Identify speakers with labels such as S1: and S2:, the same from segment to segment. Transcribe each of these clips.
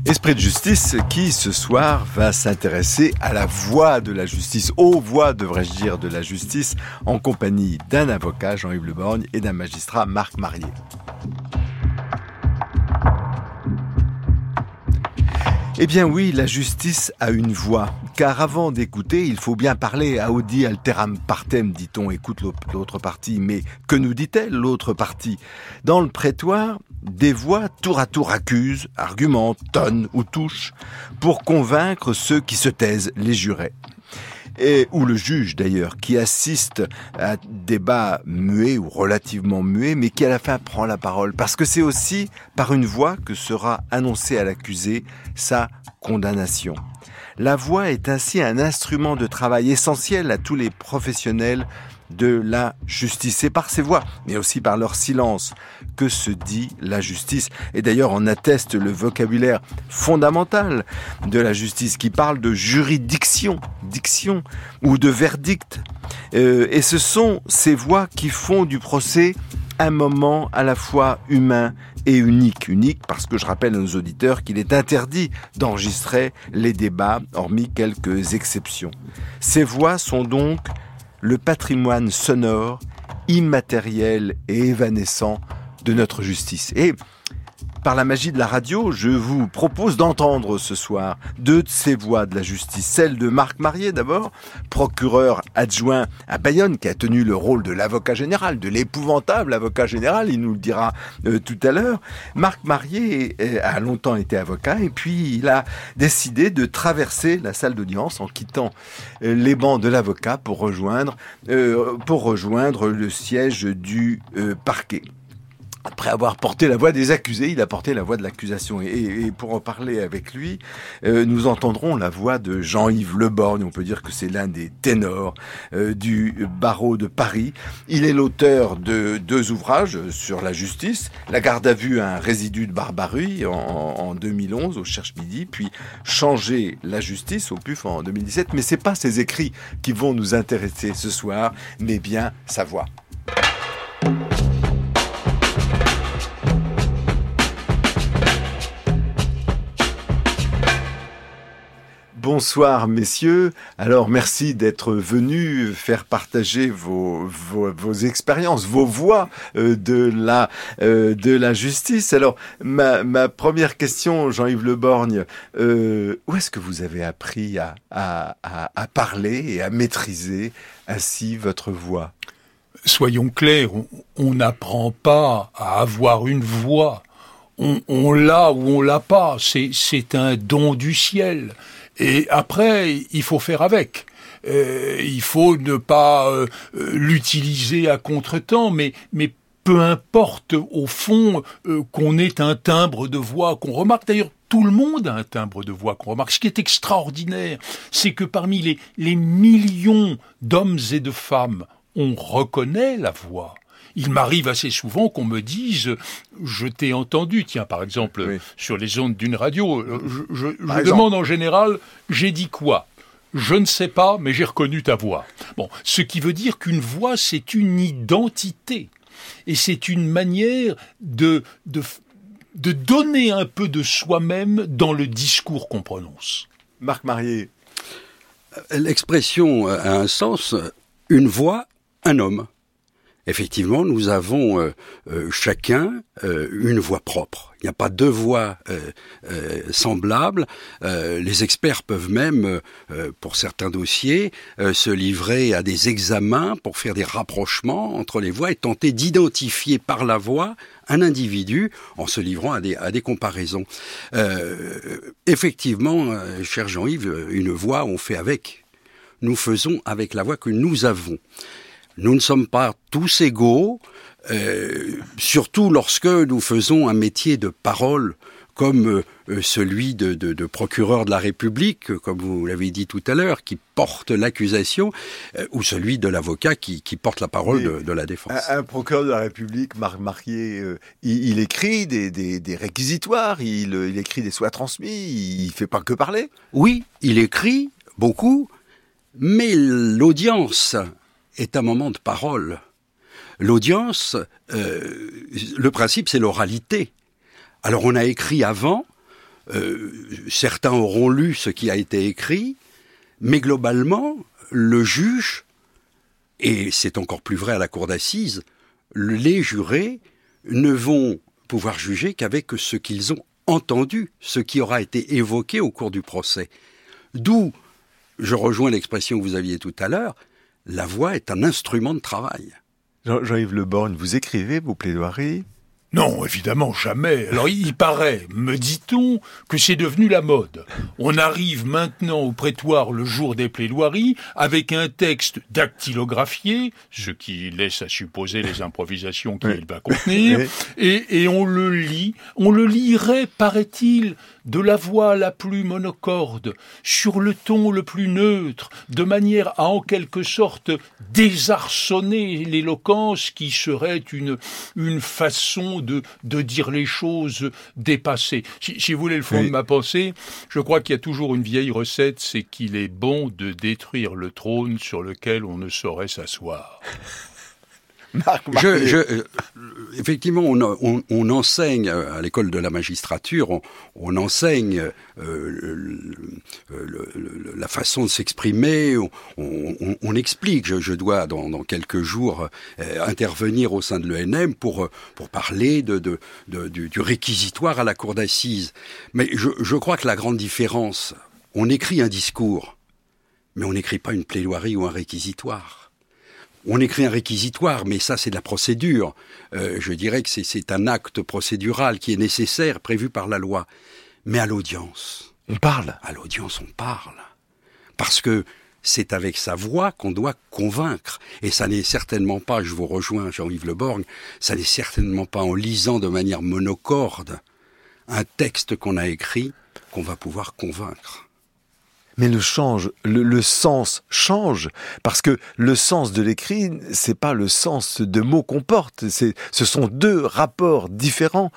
S1: Esprit de justice qui, ce soir, va s'intéresser à la voie de la justice, aux voies, devrais-je dire, de la justice, en compagnie d'un avocat, Jean-Yves Le Borgne, et d'un magistrat, Marc Marier. Eh bien oui, la justice a une voix, car avant d'écouter, il faut bien parler. Audi alteram partem, dit-on, écoute l'autre partie. Mais que nous dit-elle, l'autre partie? Dans le prétoire, des voix tour à tour accusent, argumentent, tonnent ou touchent, pour convaincre ceux qui se taisent, les jurés. Ou le juge d'ailleurs, qui assiste à débat muet ou relativement muet, mais qui à la fin prend la parole. Parce que c'est aussi par une voix que sera annoncée à l'accusé sa condamnation. La voix est ainsi un instrument de travail essentiel à tous les professionnels de la justice. C'est par ces voix, mais aussi par leur silence, que se dit la justice. Et d'ailleurs, on atteste le vocabulaire fondamental de la justice qui parle de juridiction, diction, ou de verdict. Et ce sont ces voix qui font du procès un moment à la fois humain et unique. Unique parce que je rappelle à nos auditeurs qu'il est interdit d'enregistrer les débats, hormis quelques exceptions. Ces voix sont donc le patrimoine sonore, immatériel et évanescent de notre justice. Et par la magie de la radio, je vous propose d'entendre ce soir deux de ces voix de la justice. Celle de Marc Marier d'abord, procureur adjoint à Bayonne, qui a tenu le rôle de l'avocat général, de l'épouvantable avocat général, il nous le dira tout à l'heure. Marc Marier a longtemps été avocat et puis il a décidé de traverser la salle d'audience en quittant les bancs de l'avocat pour rejoindre le siège du parquet. Après avoir porté la voix des accusés, il a porté la voix de l'accusation. Et pour en parler avec lui, nous entendrons la voix de Jean-Yves Le Borgne. On peut dire que c'est l'un des ténors du barreau de Paris. Il est l'auteur de deux ouvrages sur la justice. La garde à vue, un résidu de barbarie en 2011 au Cherche-Midi, puis Changer la justice au PUF en 2017. Mais c'est pas ses écrits qui vont nous intéresser ce soir, mais bien sa voix. Bonsoir messieurs, alors merci d'être venus faire partager vos expériences, vos voix de la justice. Alors ma première question, Jean-Yves Le Borgne, où est-ce que vous avez appris à parler et à maîtriser ainsi votre voix?
S2: Soyons clairs, on n'apprend pas à avoir une voix. On l'a ou on l'a pas, c'est un don du ciel. Et après, il faut faire avec. Il faut ne pas l'utiliser à contretemps, mais peu importe au fond qu'on ait un timbre de voix qu'on remarque. D'ailleurs, tout le monde a un timbre de voix qu'on remarque. Ce qui est extraordinaire, c'est que parmi les millions d'hommes et de femmes, on reconnaît la voix. Il m'arrive assez souvent qu'on me dise « je t'ai entendu ». Tiens, par exemple, oui. Sur les ondes d'une radio, je demande en général « j'ai dit quoi ?» Je ne sais pas, mais j'ai reconnu ta voix. Bon, ce qui veut dire qu'une voix, c'est une identité. Et c'est une manière de donner un peu de soi-même dans le discours qu'on prononce.
S1: Marc Marier.
S3: L'expression a un sens, une voix, un homme. Effectivement, nous avons chacun une voix propre. Il n'y a pas deux voix semblables. Les experts peuvent même, pour certains dossiers, se livrer à des examens pour faire des rapprochements entre les voix et tenter d'identifier par la voix un individu en se livrant à des comparaisons. Effectivement, cher Jean-Yves, une voix, on fait avec. Nous faisons avec la voix que nous avons. Nous ne sommes pas tous égaux, surtout lorsque nous faisons un métier de parole comme celui de procureur de la République, comme vous l'avez dit tout à l'heure, qui porte l'accusation, ou celui de l'avocat qui porte la parole de la défense.
S1: Un procureur de la République, Marc Marier, il écrit des réquisitoires, il écrit des soins transmis, il fait pas que parler.
S3: Oui, il écrit beaucoup, mais l'audience est un moment de parole. L'audience, le principe, c'est l'oralité. Alors on a écrit avant, certains auront lu ce qui a été écrit, mais globalement, le juge, et c'est encore plus vrai à la cour d'assises, les jurés ne vont pouvoir juger qu'avec ce qu'ils ont entendu, ce qui aura été évoqué au cours du procès. D'où, je rejoins l'expression que vous aviez tout à l'heure, la voix est un instrument de travail.
S1: Jean-Yves Le Borgne, vous écrivez vos plaidoiries ?
S2: Non, évidemment, jamais. Alors, il paraît, me dit-on, que c'est devenu la mode. On arrive maintenant au prétoire le jour des plaidoiries avec un texte dactylographié, ce qui laisse à supposer les improvisations qu'il va contenir, et on le lit. On le lirait, paraît-il, de la voix la plus monocorde, sur le ton le plus neutre, de manière à en quelque sorte désarçonner l'éloquence qui serait une façon de dire les choses dépassées. Si vous voulez le fond de ma pensée, je crois qu'il y a toujours une vieille recette, c'est qu'il est bon de détruire le trône sur lequel on ne saurait s'asseoir.
S3: Effectivement, on enseigne à l'école de la magistrature, on enseigne la façon de s'exprimer, on explique. Je dois dans quelques jours intervenir au sein de l'ENM pour parler du réquisitoire à la cour d'assises. Mais je crois que la grande différence, on écrit un discours, mais on n'écrit pas une plaidoirie ou un réquisitoire. On écrit un réquisitoire, mais ça c'est de la procédure. Je dirais que c'est un acte procédural qui est nécessaire, prévu par la loi. Mais à l'audience...
S1: On parle.
S3: À l'audience, on parle. Parce que c'est avec sa voix qu'on doit convaincre. Et ça n'est certainement pas, je vous rejoins Jean-Yves Le Borgne, ça n'est certainement pas en lisant de manière monocorde un texte qu'on a écrit qu'on va pouvoir convaincre.
S1: Mais le sens change, parce que le sens de l'écrit, c'est pas le sens de mots qu'on porte, ce sont deux rapports différents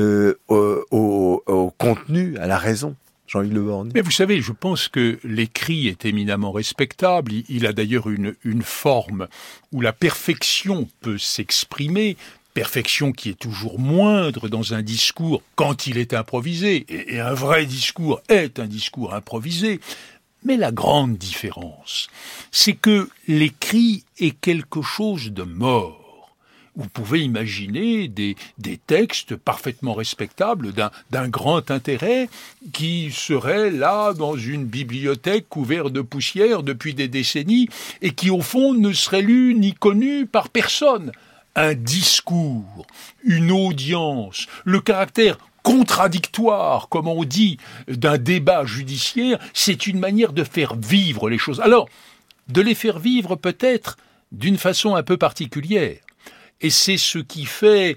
S1: au contenu, à la raison. Jean-Yves Le Borgne.
S2: Mais vous savez, je pense que l'écrit est éminemment respectable. Il a d'ailleurs une forme où la perfection peut s'exprimer, perfection qui est toujours moindre dans un discours quand il est improvisé, et un vrai discours est un discours improvisé. Mais la grande différence, c'est que l'écrit est quelque chose de mort. Vous pouvez imaginer des textes parfaitement respectables d'un grand intérêt qui seraient là dans une bibliothèque couverte de poussière depuis des décennies et qui au fond ne seraient lus ni connus par personne. Un discours, une audience, le caractère contradictoire, comme on dit, d'un débat judiciaire, c'est une manière de faire vivre les choses. Alors, de les faire vivre peut-être d'une façon un peu particulière. Et c'est ce qui fait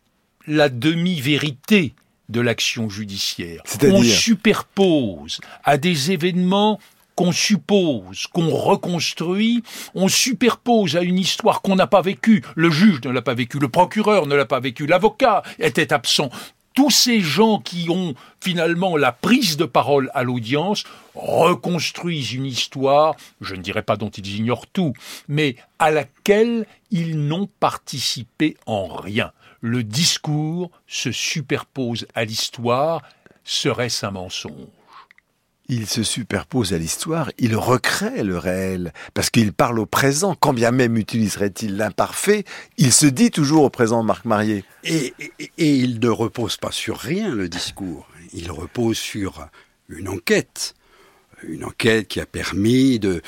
S2: la demi-vérité de l'action judiciaire.
S1: C'est-à-dire ?
S2: On superpose à des événements qu'on suppose, qu'on reconstruit, on superpose à une histoire qu'on n'a pas vécue. Le juge ne l'a pas vécue, le procureur ne l'a pas vécue, l'avocat était absent. Tous ces gens qui ont finalement la prise de parole à l'audience reconstruisent une histoire, je ne dirais pas dont ils ignorent tout, mais à laquelle ils n'ont participé en rien. Le discours se superpose à l'histoire, serait-ce un mensonge ?
S1: Il se superpose à l'histoire, il recrée le réel, parce qu'il parle au présent, quand bien même utiliserait-il l'imparfait, il se dit toujours au présent, Marc Marier.
S3: Et il ne repose pas sur rien, le discours. Il repose sur une enquête qui a permis de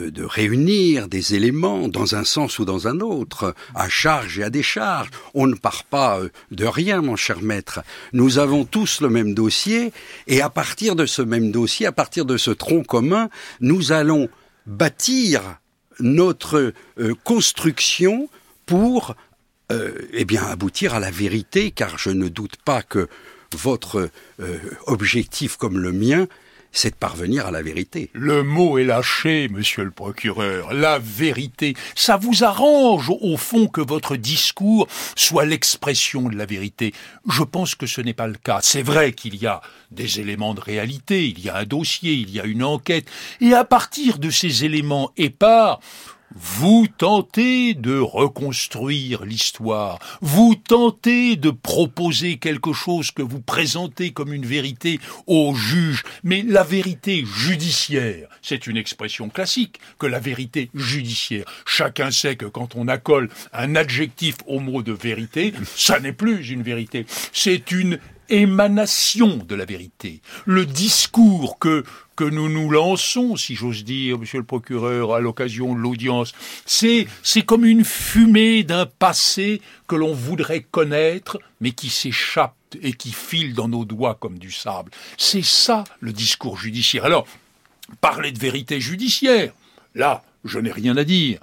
S3: réunir des éléments dans un sens ou dans un autre, à charge et à décharge. On ne part pas de rien, mon cher maître. Nous avons tous le même dossier, et à partir de ce même dossier, à partir de ce tronc commun, nous allons bâtir notre construction pour aboutir à la vérité, car je ne doute pas que votre objectif comme le mien, c'est de parvenir à la vérité.
S2: Le mot est lâché, monsieur le procureur. La vérité. Ça vous arrange, au fond, que votre discours soit l'expression de la vérité. Je pense que ce n'est pas le cas. C'est vrai qu'il y a des éléments de réalité, il y a un dossier, il y a une enquête. Et à partir de ces éléments épars, Vous tentez de reconstruire l'histoire, vous tentez de proposer quelque chose que vous présentez comme une vérité au juge, mais la vérité judiciaire, c'est une expression classique, que la vérité judiciaire. Chacun sait que quand on accole un adjectif au mot de vérité, ça n'est plus une vérité, c'est une émanation de la vérité. Le discours que nous nous lançons, si j'ose dire, monsieur le procureur, à l'occasion de l'audience, c'est comme une fumée d'un passé que l'on voudrait connaître, mais qui s'échappe et qui file dans nos doigts comme du sable. C'est ça, le discours judiciaire. Alors, parler de vérité judiciaire, là, je n'ai rien à dire.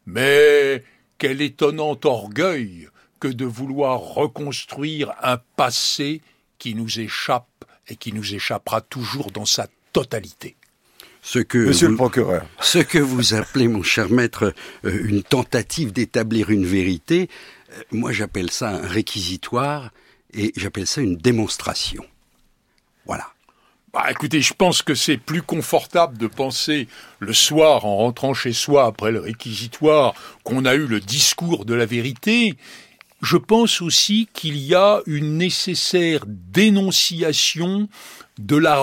S2: Mais quel étonnant orgueil que de vouloir reconstruire un passé qui nous échappe et qui nous échappera toujours dans sa totalité.
S1: Monsieur le procureur.
S3: Ce que vous appelez, mon cher maître, une tentative d'établir une vérité, moi j'appelle ça un réquisitoire et j'appelle ça une démonstration. Voilà.
S2: Écoutez, je pense que c'est plus confortable de penser le soir en rentrant chez soi après le réquisitoire qu'on a eu le discours de la vérité. Je pense aussi qu'il y a une nécessaire dénonciation de la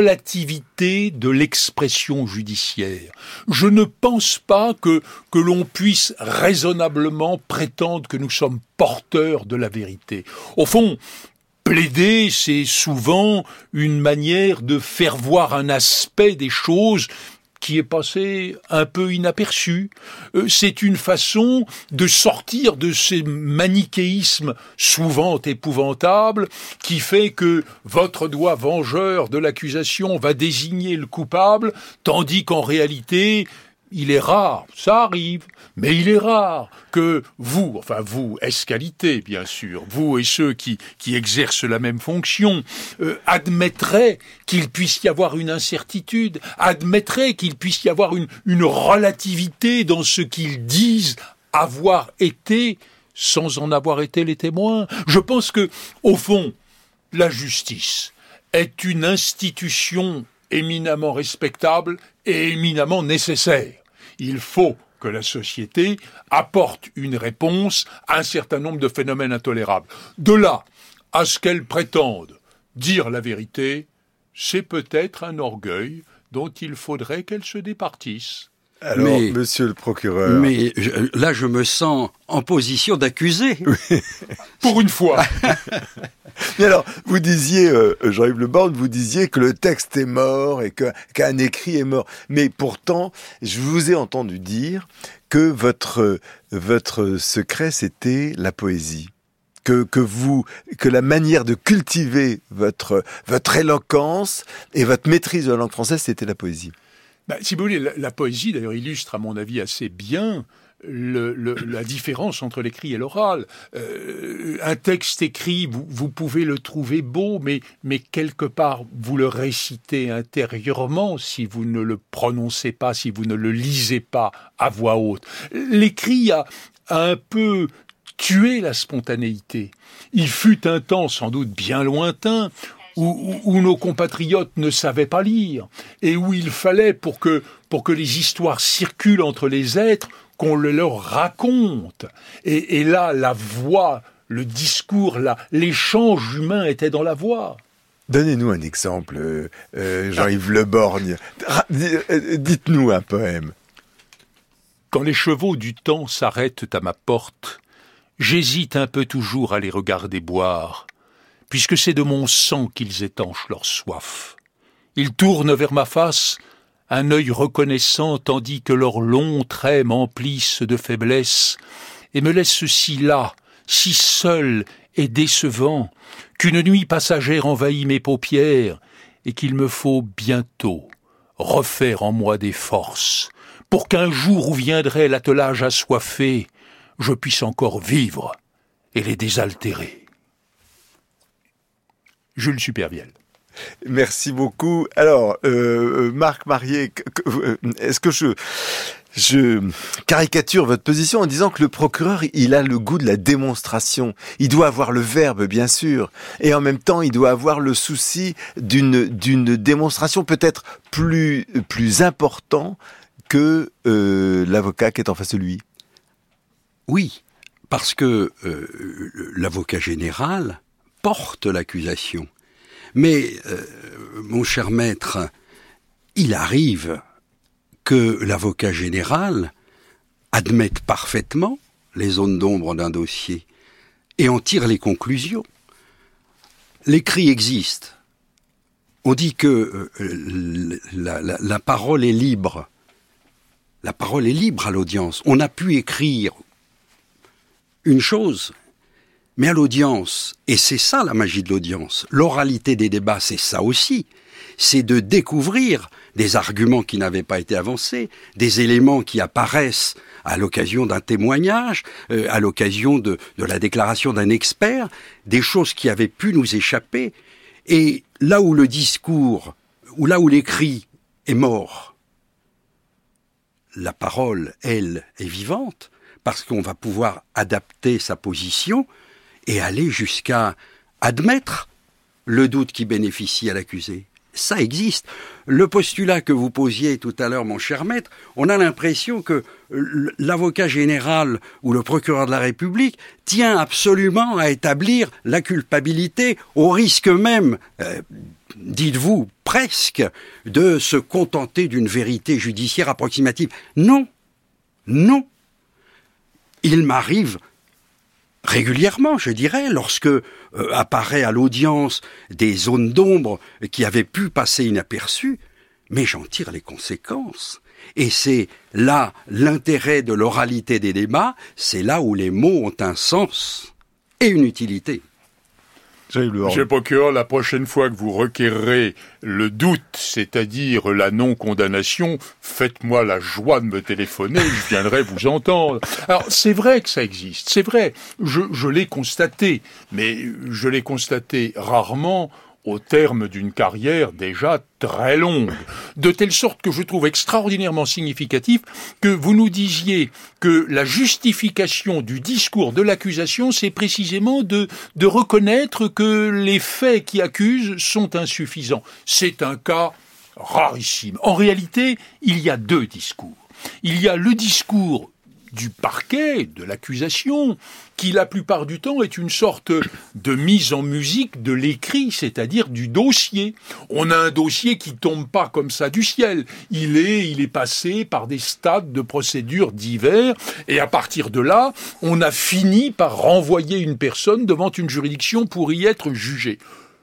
S2: relativité de l'expression judiciaire. Je ne pense pas que l'on puisse raisonnablement prétendre que nous sommes porteurs de la vérité. Au fond, plaider, c'est souvent une manière de faire voir un aspect des choses qui est passé un peu inaperçu. C'est une façon de sortir de ces manichéismes souvent épouvantables qui fait que votre doigt vengeur de l'accusation va désigner le coupable, tandis qu'en réalité, il est rare, ça arrive, mais il est rare que vous, ès-qualité bien sûr, vous et ceux qui exercent la même fonction, admettraient qu'il puisse y avoir une incertitude, admettraient qu'il puisse y avoir une relativité dans ce qu'ils disent avoir été sans en avoir été les témoins. Je pense que, au fond, la justice est une institution éminemment respectable et éminemment nécessaire. Il faut que la société apporte une réponse à un certain nombre de phénomènes intolérables. De là à ce qu'elle prétende dire la vérité, c'est peut-être un orgueil dont il faudrait qu'elle se départisse.
S1: Alors, monsieur le procureur...
S3: Mais là, je me sens en position d'accusé.
S2: Pour une fois.
S1: Mais alors, vous disiez, Jean-Yves Le Borgne, vous disiez que le texte est mort et qu'un écrit est mort. Mais pourtant, je vous ai entendu dire que votre secret, c'était la poésie. Que la manière de cultiver votre éloquence et votre maîtrise de la langue française, c'était la poésie.
S2: Si vous voulez, la poésie, d'ailleurs, illustre, à mon avis, assez bien la différence entre l'écrit et l'oral. Un texte écrit, vous pouvez le trouver beau, mais quelque part, vous le récitez intérieurement si vous ne le prononcez pas, si vous ne le lisez pas à voix haute. L'écrit a un peu tué la spontanéité. Il fut un temps, sans doute bien lointain, où nos compatriotes ne savaient pas lire, et où il fallait, pour que les histoires circulent entre les êtres, qu'on le leur raconte. Et là, la voix, le discours, l'échange humain était dans la voix.
S1: Donnez-nous un exemple, Jean-Yves Le Borgne. Dites-nous un poème.
S2: Quand les chevaux du temps s'arrêtent à ma porte, j'hésite un peu toujours à les regarder boire, puisque c'est de mon sang qu'ils étanchent leur soif. Ils tournent vers ma face un œil reconnaissant, tandis que leurs longs traits m'emplissent de faiblesse et me laissent si las, si seul et décevant, qu'une nuit passagère envahit mes paupières et qu'il me faut bientôt refaire en moi des forces, pour qu'un jour où viendrait l'attelage assoiffé, je puisse encore vivre et les désaltérer. Jules Supervielle.
S1: Merci beaucoup. Alors, Marc Marier, est-ce que je caricature votre position en disant que le procureur, il a le goût de la démonstration. Il doit avoir le verbe, bien sûr, et en même temps, il doit avoir le souci d'une démonstration peut-être plus important que l'avocat qui est en face de lui.
S3: Oui, parce que l'avocat général porte l'accusation. Mais, mon cher maître, il arrive que l'avocat général admette parfaitement les zones d'ombre d'un dossier et en tire les conclusions. L'écrit existe. On dit que la parole est libre. La parole est libre à l'audience. On a pu écrire une chose, mais à l'audience, et c'est ça la magie de l'audience, l'oralité des débats, c'est ça aussi, c'est de découvrir des arguments qui n'avaient pas été avancés, des éléments qui apparaissent à l'occasion d'un témoignage, à l'occasion de la déclaration d'un expert, des choses qui avaient pu nous échapper. Et là où le discours, ou là où l'écrit est mort, la parole, elle, est vivante, parce qu'on va pouvoir adapter sa position et aller jusqu'à admettre le doute qui bénéficie à l'accusé. Ça existe. Le postulat que vous posiez tout à l'heure, mon cher maître, on a l'impression que l'avocat général ou le procureur de la République tient absolument à établir la culpabilité au risque même, dites-vous, presque, de se contenter d'une vérité judiciaire approximative. Non, non. Il m'arrive régulièrement, je dirais, lorsque apparaît à l'audience des zones d'ombre qui avaient pu passer inaperçues, mais j'en tire les conséquences. Et c'est là l'intérêt de l'oralité des débats, c'est là où les mots ont un sens et une utilité.
S2: Monsieur le procureur, la prochaine fois que vous requerrez le doute, c'est-à-dire la non-condamnation, faites-moi la joie de me téléphoner, je viendrai vous entendre. Alors, c'est vrai que ça existe, c'est vrai, je l'ai constaté, mais je l'ai constaté rarement au terme d'une carrière déjà très longue, de telle sorte que je trouve extraordinairement significatif que vous nous disiez que la justification du discours de l'accusation, c'est précisément de reconnaître que les faits qui accusent sont insuffisants. C'est un cas rarissime. En réalité, il y a deux discours. Il y a le discours du parquet, de l'accusation, qui la plupart du temps est une sorte de mise en musique de l'écrit, c'est-à-dire du dossier. On a un dossier qui tombe pas comme ça du ciel. Il est passé par des stades de procédures divers, et à partir de là, on a fini par renvoyer une personne devant une juridiction pour y être jugée.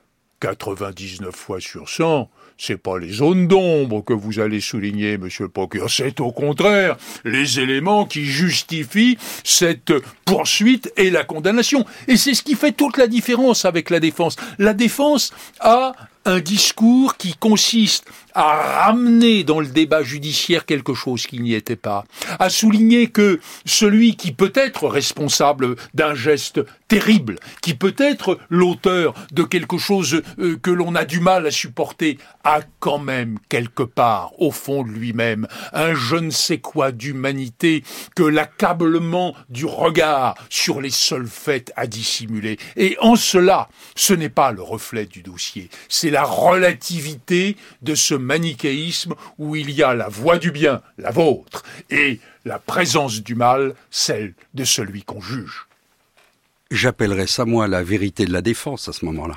S2: 99 fois sur 100, c'est pas les zones d'ombre que vous allez souligner, monsieur le procureur, c'est au contraire les éléments qui justifient cette poursuite et la condamnation. Et c'est ce qui fait toute la différence avec la défense. La défense a un discours qui consiste à ramener dans le débat judiciaire quelque chose qui n'y était pas, à souligner que celui qui peut être responsable d'un geste terrible, qui peut être l'auteur de quelque chose que l'on a du mal à supporter, a quand même quelque part, au fond de lui-même, un je ne sais quoi d'humanité que l'accablement du regard sur les seuls faits à dissimuler. Et en cela, ce n'est pas le reflet du dossier, c'est la relativité de ce manichéisme où il y a la voix du bien, la vôtre, et la présence du mal, celle de celui qu'on juge.
S3: J'appellerais ça, moi, la vérité de la défense à ce moment-là.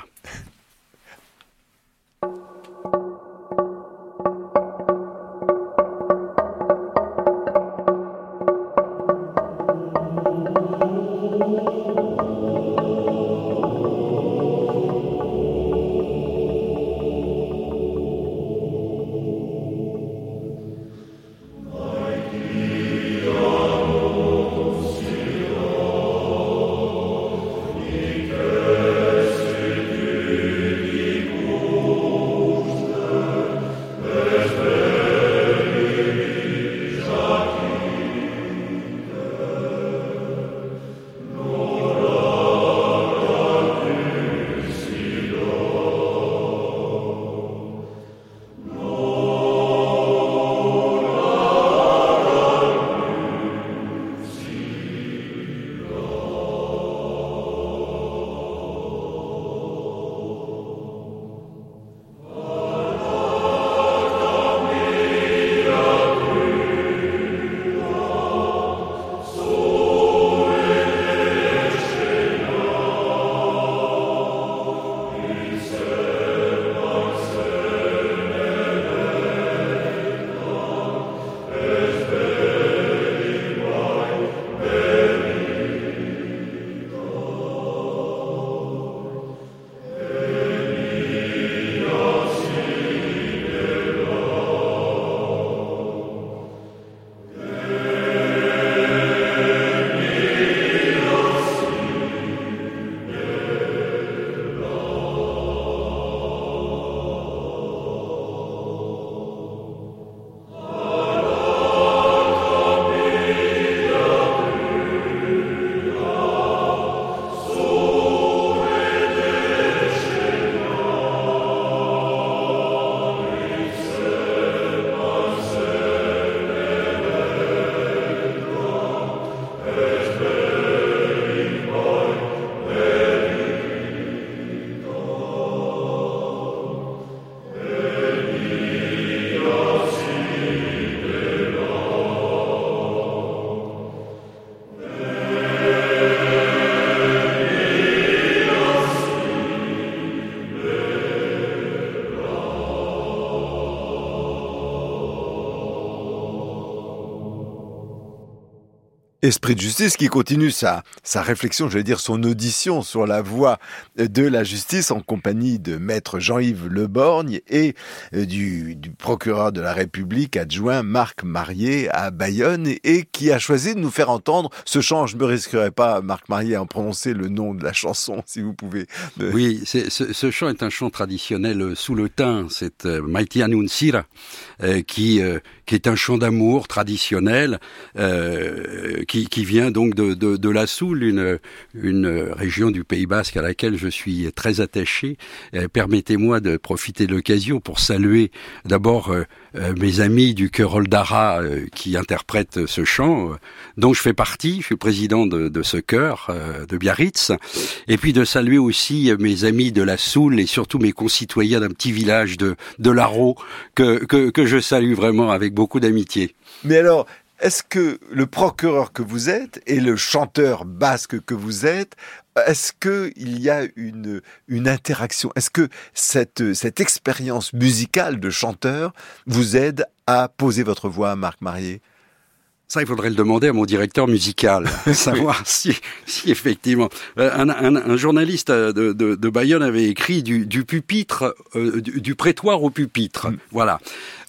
S1: Esprit de justice qui continue sa réflexion, je vais dire son audition sur la voie de la justice en compagnie de maître Jean-Yves Le Borgne et du procureur de la République adjoint Marc Marier à Bayonne et qui a choisi de nous faire entendre ce chant. Je ne me risquerai pas, Marc Marier, à en prononcer le nom de la chanson, si vous pouvez.
S3: Oui, ce chant est un chant traditionnel sous le thym, c'est Maite Annuncira, qui est un chant d'amour traditionnel, qui vient donc de la Soule, une région du Pays Basque à laquelle je suis très attaché. Permettez-moi de profiter de l'occasion pour saluer d'abord mes amis du chœur Oldara qui interprètent ce chant, dont je fais partie. Je suis président de ce chœur de Biarritz. Et puis de saluer aussi mes amis de la Soule et surtout mes concitoyens d'un petit village de l'Arro que je salue vraiment avec beaucoup d'amitié.
S1: Mais alors, est-ce que le procureur que vous êtes et le chanteur basque que vous êtes, est-ce qu'il y a une interaction? Est-ce que cette expérience musicale de chanteur vous aide à poser votre voix, Marc Marier?
S3: Ça, il faudrait le demander à mon directeur musical, savoir si effectivement. Un journaliste de Bayonne avait écrit du pupitre, du prétoire au pupitre. Voilà.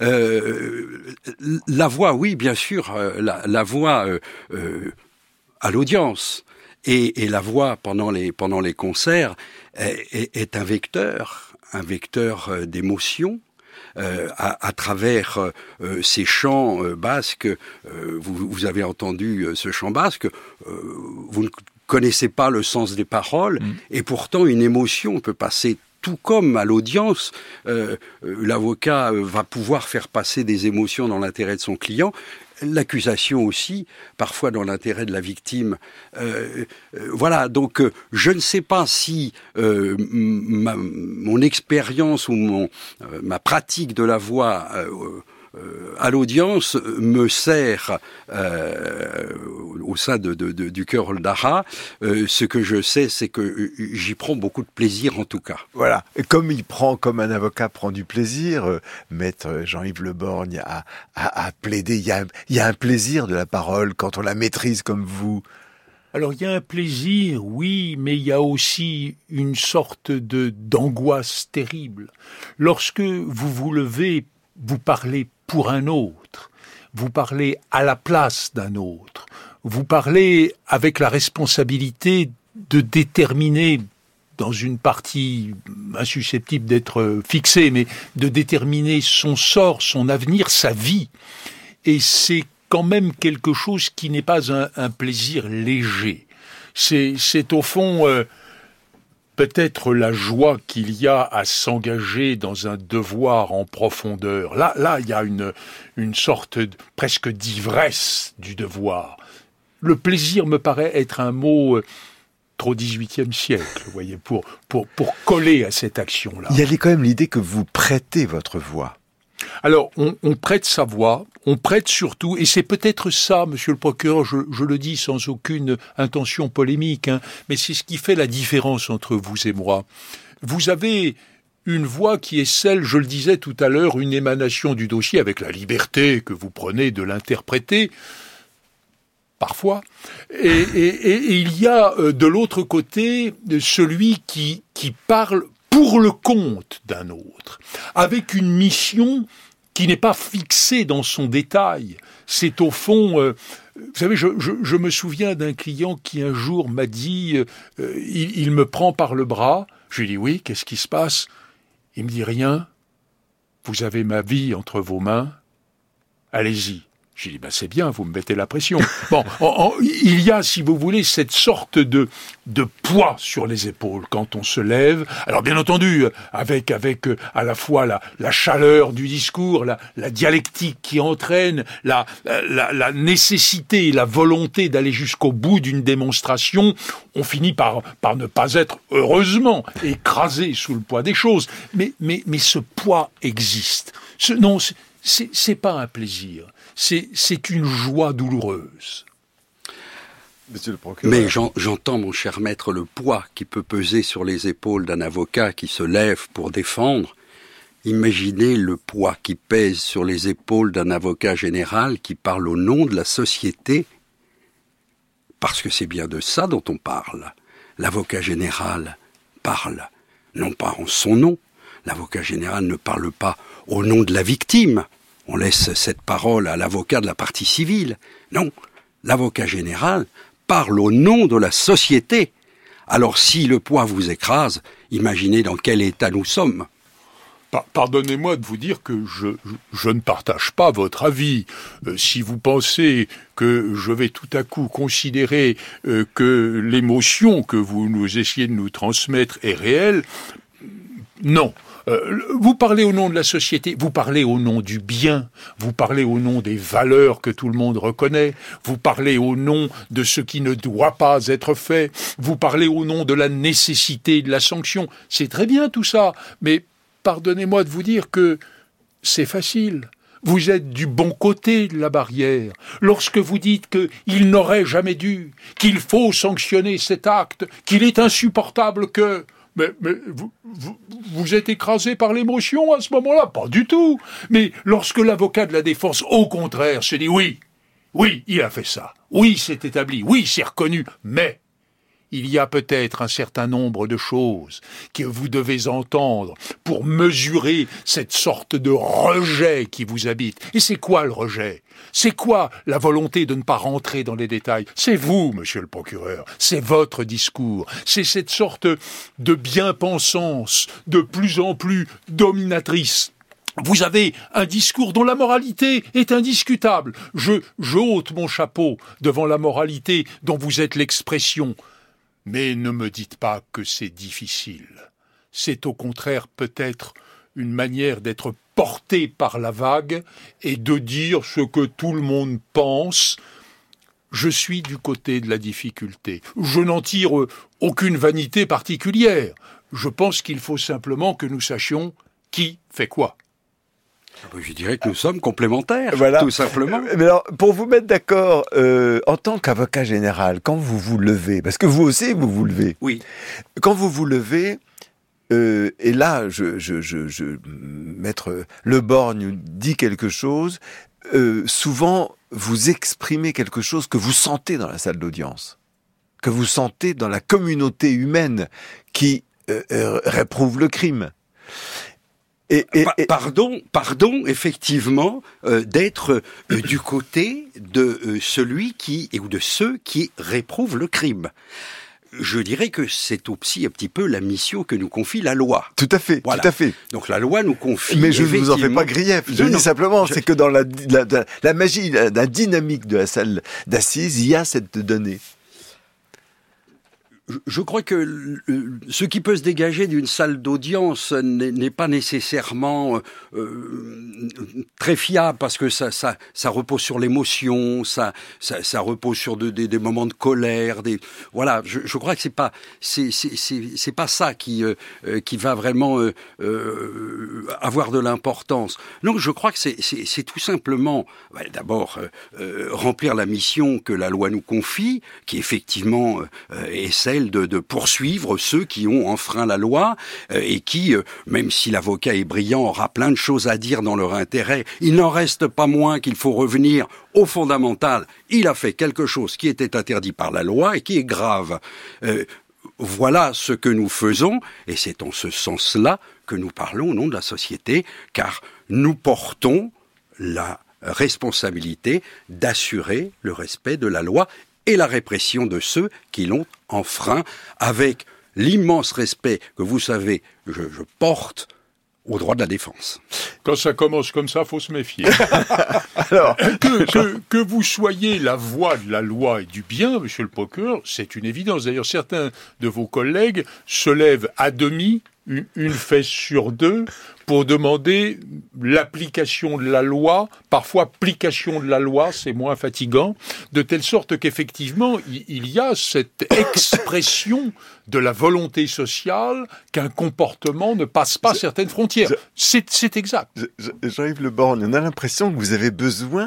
S3: La voix, oui, bien sûr, la voix à l'audience et la voix pendant les concerts est un vecteur d'émotion. À travers ces chants basques, vous avez entendu ce chant basque, vous ne connaissez pas le sens des paroles, et pourtant une émotion peut passer. Tout comme à l'audience, l'avocat va pouvoir faire passer des émotions dans l'intérêt de son client, l'accusation aussi, parfois dans l'intérêt de la victime. Voilà, donc je ne sais pas si mon expérience ou ma pratique de la voix à l'audience me sert au sein du chœur Oldara. Ce que je sais, c'est que j'y prends beaucoup de plaisir en tout cas.
S1: Voilà, et comme un avocat prend du plaisir, maître Jean-Yves Le Borgne à plaider, il y a un plaisir de la parole quand on la maîtrise comme vous.
S2: Alors il y a un plaisir, oui, mais il y a aussi une sorte d'angoisse terrible. Lorsque vous vous levez, vous parlez pour un autre, vous parlez à la place d'un autre, vous parlez avec la responsabilité de déterminer, dans une partie insusceptible d'être fixée, mais de déterminer son sort, son avenir, sa vie. Et c'est quand même quelque chose qui n'est pas un plaisir léger. C'est au fond peut-être la joie qu'il y a à s'engager dans un devoir en profondeur. Là, il y a une sorte presque d'ivresse du devoir. Le plaisir me paraît être un mot trop XVIIIe siècle, vous voyez, pour coller à cette action-là.
S1: Il y avait quand même l'idée que vous prêtez votre voix.
S2: Alors, on prête sa voix, on prête surtout, et c'est peut-être ça, monsieur le procureur, je le dis sans aucune intention polémique, mais c'est ce qui fait la différence entre vous et moi. Vous avez une voix qui est celle, je le disais tout à l'heure, une émanation du dossier avec la liberté que vous prenez de l'interpréter, parfois, et il y a de l'autre côté celui qui parle pour le compte d'un autre, avec une mission qui n'est pas fixée dans son détail. C'est au fond... vous savez, je me souviens d'un client qui un jour m'a dit il me prend par le bras. Je lui dis oui, qu'est-ce qui se passe? Il me dit rien. Vous avez ma vie entre vos mains. Allez-y. J'ai dit, c'est bien, vous me mettez la pression. Bon, il y a, si vous voulez, cette sorte de poids sur les épaules quand on se lève. Alors, bien entendu, avec à la fois la chaleur du discours, la dialectique qui entraîne, la nécessité et la volonté d'aller jusqu'au bout d'une démonstration, on finit par ne pas être, heureusement, écrasé sous le poids des choses. Mais ce poids existe. Non, c'est pas un plaisir. C'est une joie douloureuse.
S1: Monsieur le procureur.
S3: Mais j'entends, mon cher maître, le poids qui peut peser sur les épaules d'un avocat qui se lève pour défendre. Imaginez le poids qui pèse sur les épaules d'un avocat général qui parle au nom de la société parce que c'est bien de ça dont on parle. L'avocat général parle, non pas en son nom. L'avocat général ne parle pas au nom de la victime. On laisse cette parole à l'avocat de la partie civile. Non, l'avocat général parle au nom de la société. Alors si le poids vous écrase, imaginez dans quel état nous sommes.
S2: Pardonnez-moi de vous dire que je ne partage pas votre avis. Si vous pensez que je vais tout à coup considérer que l'émotion que vous nous essayez de nous transmettre est réelle, non. Vous parlez au nom de la société, vous parlez au nom du bien, vous parlez au nom des valeurs que tout le monde reconnaît, vous parlez au nom de ce qui ne doit pas être fait, vous parlez au nom de la nécessité de la sanction. C'est très bien tout ça, mais pardonnez-moi de vous dire que c'est facile. Vous êtes du bon côté de la barrière. Lorsque vous dites qu'il n'aurait jamais dû, qu'il faut sanctionner cet acte, qu'il est insupportable que... Mais vous êtes écrasé par l'émotion à ce moment-là? Pas du tout. Mais lorsque l'avocat de la défense, au contraire, se dit oui, il a fait ça, oui, c'est établi, oui, c'est reconnu, mais il y a peut-être un certain nombre de choses que vous devez entendre pour mesurer cette sorte de rejet qui vous habite. Et c'est quoi le rejet? C'est quoi la volonté de ne pas rentrer dans les détails? C'est vous, monsieur le procureur, c'est votre discours, c'est cette sorte de bien-pensance de plus en plus dominatrice. Vous avez un discours dont la moralité est indiscutable. Je ôte mon chapeau devant la moralité dont vous êtes l'expression. Mais ne me dites pas que c'est difficile. C'est au contraire peut-être une manière d'être porté par la vague et de dire ce que tout le monde pense. Je suis du côté de la difficulté. Je n'en tire aucune vanité particulière. Je pense qu'il faut simplement que nous sachions qui fait quoi.
S3: Je dirais que nous sommes complémentaires,
S1: voilà.
S3: Tout simplement.
S1: Mais alors, pour vous mettre d'accord, en tant qu'avocat général, quand vous vous levez, parce que vous aussi vous vous levez.
S3: Oui.
S1: Quand vous vous levez, et là, Maître Le Borgne dit quelque chose. Souvent, vous exprimez quelque chose que vous sentez dans la salle d'audience, que vous sentez dans la communauté humaine qui réprouve le crime.
S3: Pardon, effectivement, d'être du côté de celui ou de ceux qui réprouvent le crime. Je dirais que c'est aussi un petit peu la mission que nous confie la loi.
S1: Tout à fait, voilà. Tout à fait.
S3: Donc la loi nous confie...
S1: Mais je ne vous en fais pas grief. Je dis simplement, c'est que dans la magie, la dynamique de la salle d'assises, il y a cette donnée.
S3: Je crois que ce qui peut se dégager d'une salle d'audience n'est pas nécessairement très fiable parce que ça repose sur l'émotion, ça repose sur des moments de colère, voilà. Je crois que c'est pas ça qui va vraiment avoir de l'importance. Donc je crois que c'est tout simplement d'abord remplir la mission que la loi nous confie, qui effectivement est celle de poursuivre ceux qui ont enfreint la loi et qui, même si l'avocat est brillant, aura plein de choses à dire dans leur intérêt, il n'en reste pas moins qu'il faut revenir au fondamental. Il a fait quelque chose qui était interdit par la loi et qui est grave. Voilà ce que nous faisons, et c'est en ce sens-là que nous parlons au nom de la société, car nous portons la responsabilité d'assurer le respect de la loi et la répression de ceux qui l'ont enfreint, avec l'immense respect que vous savez, je porte au droit de la défense.
S2: Quand ça commence comme ça, faut se méfier. Alors, que vous soyez la voix de la loi et du bien, monsieur le procureur, c'est une évidence. D'ailleurs, certains de vos collègues se lèvent à demi, une fesse sur deux, pour demander l'application de la loi, parfois application de la loi, c'est moins fatigant, de telle sorte qu'effectivement, il y a cette expression de la volonté sociale qu'un comportement ne passe pas certaines frontières. C'est exact.
S1: Jean-Yves Le Borgne, on a l'impression que vous avez besoin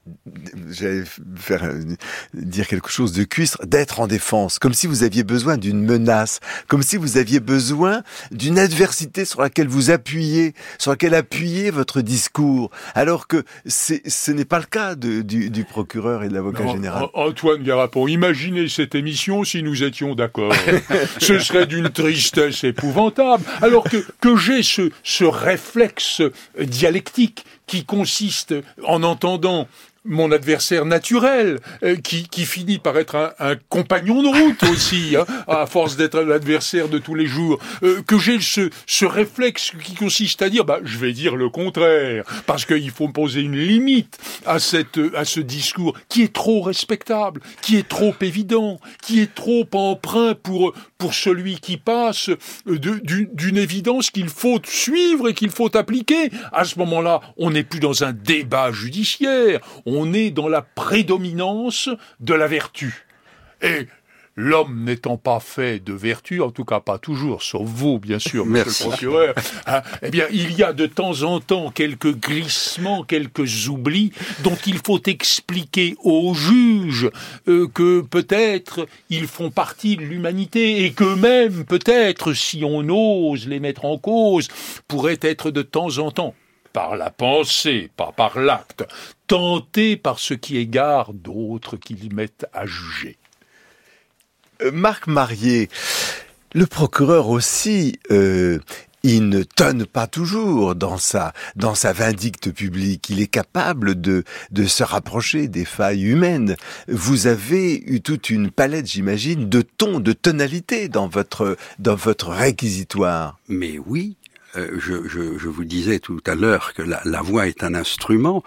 S1: j'allais dire quelque chose de cuistre, d'être en défense, comme si vous aviez besoin d'une menace, comme si vous aviez besoin d'une adversité sur laquelle appuyer votre discours, alors que ce n'est pas le cas du procureur et de l'avocat général.
S2: Antoine Garapon, imaginez cette émission si nous étions d'accord. Ce serait d'une tristesse épouvantable, alors que j'ai ce réflexe dialectique qui consiste, en entendant mon adversaire naturel, qui finit par être un compagnon de route aussi, à force d'être l'adversaire de tous les jours, que j'ai ce réflexe qui consiste à dire, je vais dire le contraire, parce qu'il faut poser une limite à ce discours qui est trop respectable, qui est trop évident, qui est trop emprunt pour celui qui passe d'une évidence qu'il faut suivre et qu'il faut appliquer. À ce moment-là, on n'est plus dans un débat judiciaire, on est dans la prédominance de la vertu. Et l'homme n'étant pas fait de vertu, en tout cas pas toujours, sauf vous, bien sûr, monsieur le procureur, eh bien, il y a de temps en temps quelques glissements, quelques oublis dont il faut expliquer aux juges que peut-être ils font partie de l'humanité et qu'eux-mêmes, peut-être, si on ose les mettre en cause, pourraient être de temps en temps, par la pensée, pas par l'acte, tentés par ce qui égare d'autres qu'ils mettent à juger.
S1: Marc Marier, le procureur aussi, il ne tonne pas toujours dans sa vindicte publique. Il est capable de se rapprocher des failles humaines. Vous avez eu toute une palette, j'imagine, de tons, de tonalités dans votre réquisitoire.
S3: Mais oui. Je vous disais tout à l'heure que la voix est un instrument,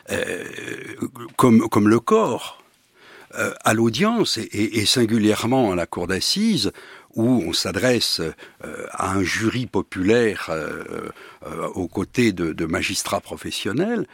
S3: comme le corps. À l'audience et singulièrement à la cour d'assises, où on s'adresse à un jury populaire aux côtés de magistrats professionnels,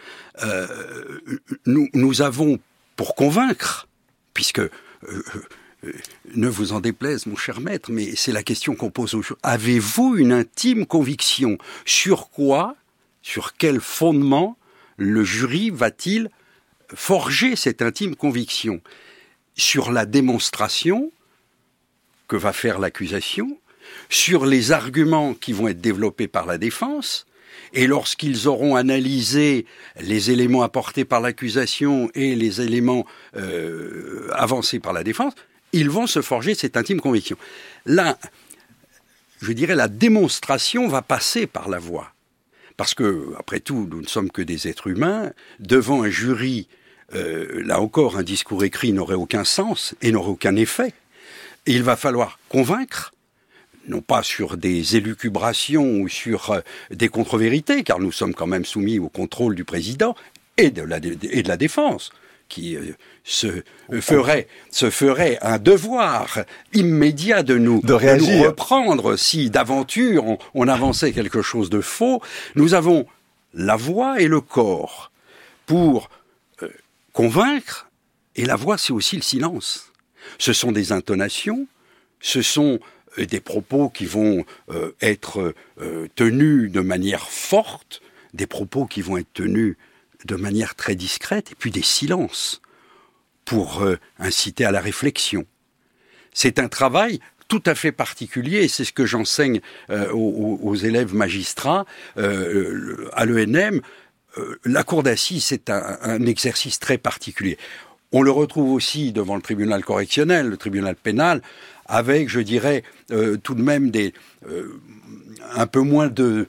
S3: nous avons, pour convaincre, puisque... ne vous en déplaise, mon cher maître, mais c'est la question qu'on pose aux juges. Avez-vous une intime conviction? Sur quoi, sur quel fondement le jury va-t-il forger cette intime conviction? Sur la démonstration que va faire l'accusation, sur les arguments qui vont être développés par la défense, et lorsqu'ils auront analysé les éléments apportés par l'accusation et les éléments avancés par la défense, ils vont se forger cette intime conviction. Là, je dirais, la démonstration va passer par la voix. Parce que, après tout, nous ne sommes que des êtres humains. Devant un jury, là encore, un discours écrit n'aurait aucun sens et n'aurait aucun effet. Et il va falloir convaincre, non pas sur des élucubrations ou sur des contre-vérités, car nous sommes quand même soumis au contrôle du président et de la défense, qui se ferait un devoir immédiat de nous reprendre si d'aventure on avançait quelque chose de faux. Nous avons la voix et le corps pour convaincre, et la voix c'est aussi le silence. Ce sont des intonations, ce sont des propos qui vont être tenus de manière forte, des propos qui vont être tenus de manière très discrète, et puis des silences pour inciter à la réflexion. C'est un travail tout à fait particulier, et c'est ce que j'enseigne aux élèves magistrats à l'ENM. La cour d'assises, c'est un exercice très particulier. On le retrouve aussi devant le tribunal correctionnel, le tribunal pénal, avec, je dirais, tout de même un peu moins de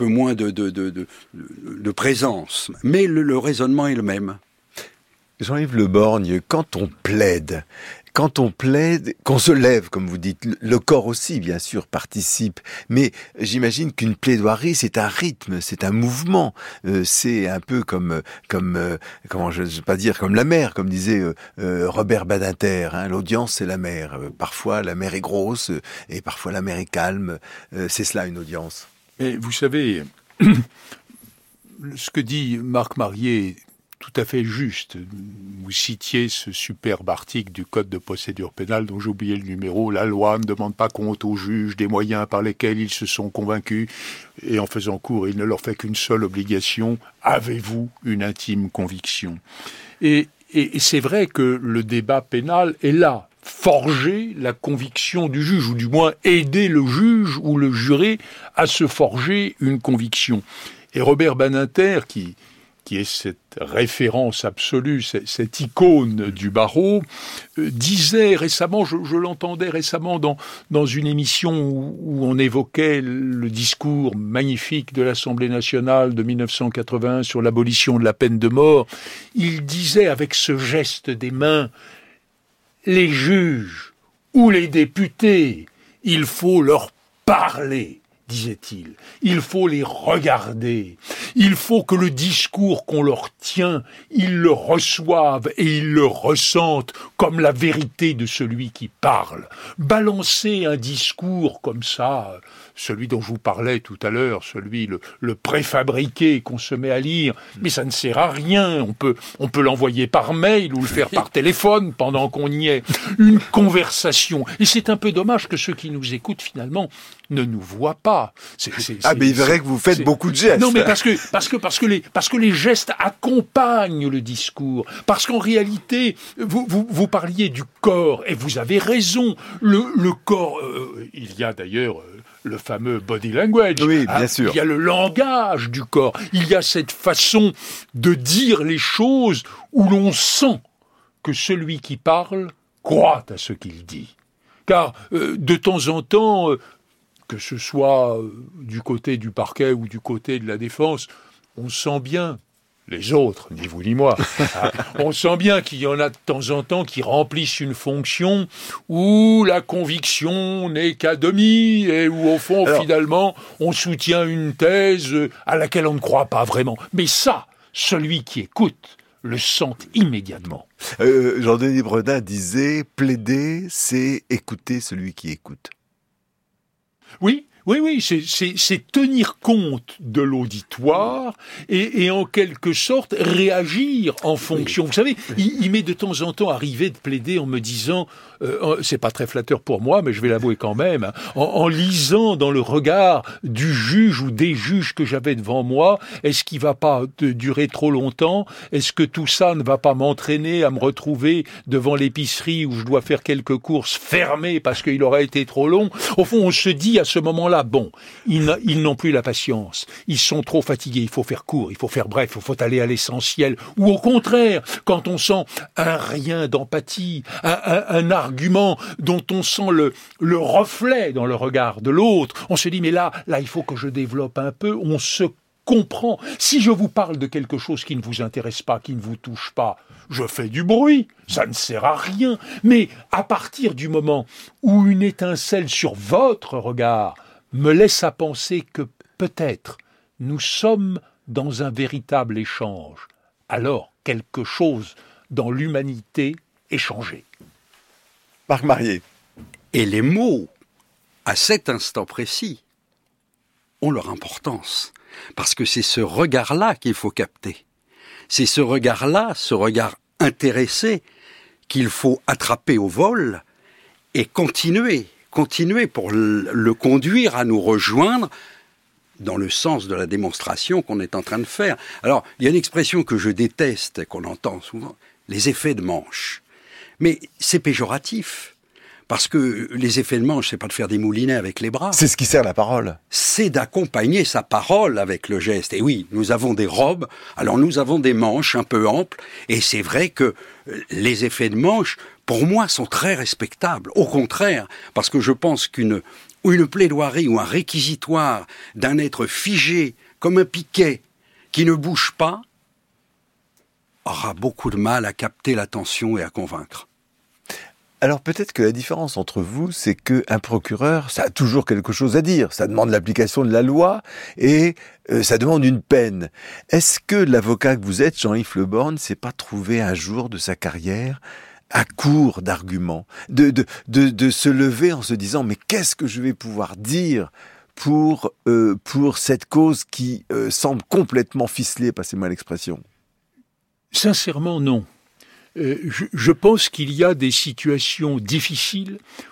S3: présence. Mais le raisonnement est le même.
S1: Jean-Yves Le Borgne, quand on plaide, qu'on se lève, comme vous dites, le corps aussi, bien sûr, participe, mais j'imagine qu'une plaidoirie, c'est un rythme, c'est un mouvement, c'est un peu comme comment je vais pas dire, comme la mer, comme disait Robert Badinter, hein, l'audience c'est la mer, parfois la mer est grosse, et parfois la mer est calme, c'est cela une audience.
S2: Mais vous savez, ce que dit Marc Marier, tout à fait juste. Vous citiez ce superbe article du Code de procédure pénale dont j'ai oublié le numéro. La loi ne demande pas compte aux juges des moyens par lesquels ils se sont convaincus. Et en faisant court, il ne leur fait qu'une seule obligation. Avez-vous une intime conviction ? Et c'est vrai que le débat pénal est là. Forger la conviction du juge, ou du moins aider le juge ou le juré à se forger une conviction. Et Robert Badinter, qui est cette référence absolue, cette icône du barreau, disait récemment, je l'entendais récemment dans une émission où on évoquait le discours magnifique de l'Assemblée nationale de 1981 sur l'abolition de la peine de mort, il disait avec ce geste des mains: les juges ou les députés, il faut leur parler, disait-il. Il faut les regarder. Il faut que le discours qu'on leur tient, ils le reçoivent et ils le ressentent comme la vérité de celui qui parle. Balancer un discours comme ça, celui dont je vous parlais tout à l'heure, celui le préfabriqué qu'on se met à lire, mais ça ne sert à rien. On peut l'envoyer par mail ou le faire par téléphone pendant qu'on y est. Une conversation. Et c'est un peu dommage que ceux qui nous écoutent finalement ne nous voient pas.
S1: Mais il verrait que vous faites beaucoup de gestes.
S2: Non, mais parce que les gestes accompagnent le discours. Parce qu'en réalité, vous parliez du corps, et vous avez raison. Le corps, il y a d'ailleurs le fameux body language.
S1: Oui, bien sûr.
S2: Il y a le langage du corps. Il y a cette façon de dire les choses où l'on sent que celui qui parle croit à ce qu'il dit. Car de temps en temps, que ce soit du côté du parquet ou du côté de la défense, on sent bien, les autres, ni vous ni moi, on sent bien qu'il y en a de temps en temps qui remplissent une fonction où la conviction n'est qu'à demi et où, au fond, finalement, on soutient une thèse à laquelle on ne croit pas vraiment. Mais ça, celui qui écoute le sent immédiatement.
S1: Jean-Denis Bredin disait « Plaider, c'est écouter celui qui écoute ».
S2: Oui, c'est tenir compte de l'auditoire et en quelque sorte réagir en fonction. Vous savez, il m'est de temps en temps arrivé de plaider en me disant, c'est pas très flatteur pour moi, mais je vais l'avouer quand même, hein, en lisant dans le regard du juge ou des juges que j'avais devant moi, est-ce qu'il va pas durer trop longtemps? Est-ce que tout ça ne va pas m'entraîner à me retrouver devant l'épicerie où je dois faire quelques courses fermées parce qu'il aurait été trop long? Au fond, on se dit à ce moment-là, bon, ils n'ont plus la patience, ils sont trop fatigués, il faut faire court, il faut faire bref, il faut aller à l'essentiel. Ou au contraire, quand on sent un rien d'empathie, un argument dont on sent le reflet dans le regard de l'autre, on se dit, mais là, il faut que je développe un peu, on se comprend. Si je vous parle de quelque chose qui ne vous intéresse pas, qui ne vous touche pas, je fais du bruit, ça ne sert à rien. Mais à partir du moment où une étincelle sur votre regard me laisse à penser que peut-être nous sommes dans un véritable échange, alors quelque chose dans l'humanité est changé.
S1: Marc Marier.
S3: Et les mots, à cet instant précis, ont leur importance. Parce que c'est ce regard-là qu'il faut capter. C'est ce regard-là, ce regard intéressé, qu'il faut attraper au vol et continuer pour le conduire à nous rejoindre dans le sens de la démonstration qu'on est en train de faire. Alors, il y a une expression que je déteste, qu'on entend souvent, les effets de manche. Mais c'est péjoratif. Parce que les effets de manche, c'est pas de faire des moulinets avec les bras.
S1: C'est ce qui sert la parole.
S3: C'est d'accompagner sa parole avec le geste. Et oui, nous avons des robes, alors nous avons des manches un peu amples, et c'est vrai que les effets de manche, pour moi, sont très respectables. Au contraire, parce que je pense qu'une plaidoirie ou un réquisitoire d'un être figé, comme un piquet, qui ne bouge pas, aura beaucoup de mal à capter l'attention et à convaincre.
S1: Alors peut-être que la différence entre vous, c'est qu'un procureur, ça a toujours quelque chose à dire. Ça demande l'application de la loi et ça demande une peine. Est-ce que l'avocat que vous êtes, Jean-Yves Le Borgne, s'est pas trouvé un jour de sa carrière à court d'arguments, de se lever en se disant mais qu'est-ce que je vais pouvoir dire pour cette cause qui semble complètement ficelée, passez-moi l'expression?
S2: Sincèrement, non. Je pense qu'il y a des situations difficiles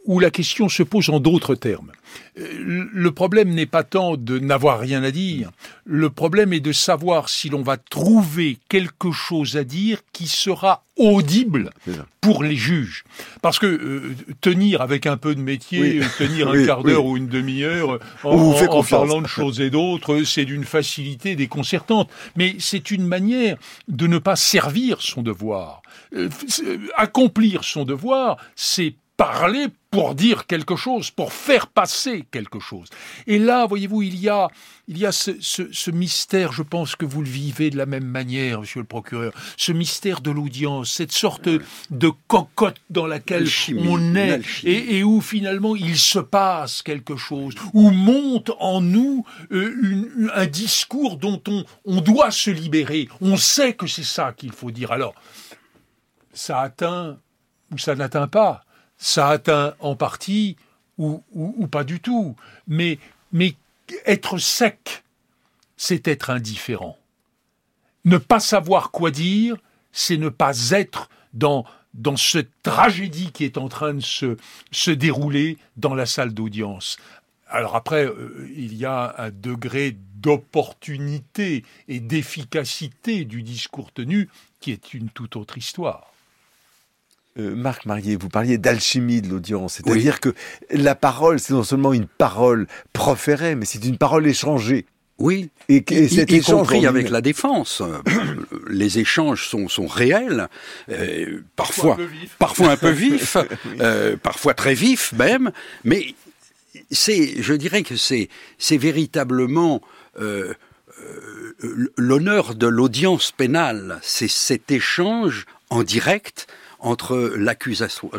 S2: où la question se pose en d'autres termes. Le problème n'est pas tant de n'avoir rien à dire, le problème est de savoir si l'on va trouver quelque chose à dire qui sera audible pour les juges. Parce que tenir avec un peu de métier, tenir un quart d'heure ou une demi-heure en parlant de choses et d'autres, c'est d'une facilité déconcertante. Mais c'est une manière de ne pas servir son devoir. Accomplir son devoir, c'est parler pour dire quelque chose, pour faire passer quelque chose. Et là, voyez-vous, il y a ce mystère, je pense que vous le vivez de la même manière, monsieur le procureur, ce mystère de l'audience, cette sorte de cocotte dans laquelle on est, et où finalement il se passe quelque chose, où monte en nous un discours dont on doit se libérer. On sait que c'est ça qu'il faut dire. Alors, ça atteint ou ça n'atteint pas. Ça atteint en partie ou pas du tout. Mais être sec, c'est être indifférent. Ne pas savoir quoi dire, c'est ne pas être dans cette tragédie qui est en train de se dérouler dans la salle d'audience. Alors après, il y a un degré d'opportunité et d'efficacité du discours tenu qui est une toute autre histoire.
S1: Marc Marier, vous parliez d'alchimie de l'audience, c'est-à-dire que la parole, c'est non seulement une parole proférée, mais c'est une parole échangée.
S3: Oui,
S1: et cet
S3: y compris avec la défense. Les échanges sont réels, parfois un peu vifs, parfois très vifs même, mais je dirais que c'est véritablement l'honneur de l'audience pénale, c'est cet échange en direct entre l'accusation,